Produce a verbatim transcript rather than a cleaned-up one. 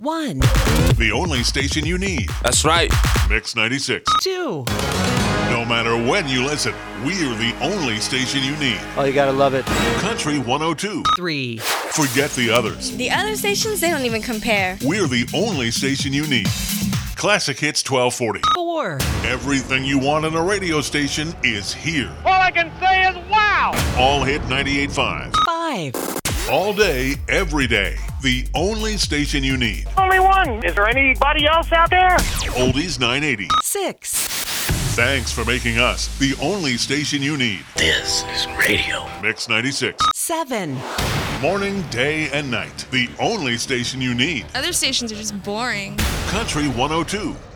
One. The only station you need. That's right. Mix ninety-six. Two. No matter when you listen, we're the only station you need. Oh, you gotta love it. Country one oh two. Three. Forget the others. The other stations, they don't even compare. We're the only station you need. Classic Hits twelve forty. Four. Everything you want in a radio station is here. All I can say is wow! All Hit ninety-eight point five. Five. All day, every day. The only station you need. Only one. Is there anybody else out there? Oldies nine eighty. Six. Thanks for making us the only station you need. This is radio. Mix ninety-six. Seven. Morning, day, and night. The only station you need. Other stations are just boring. Country one oh two.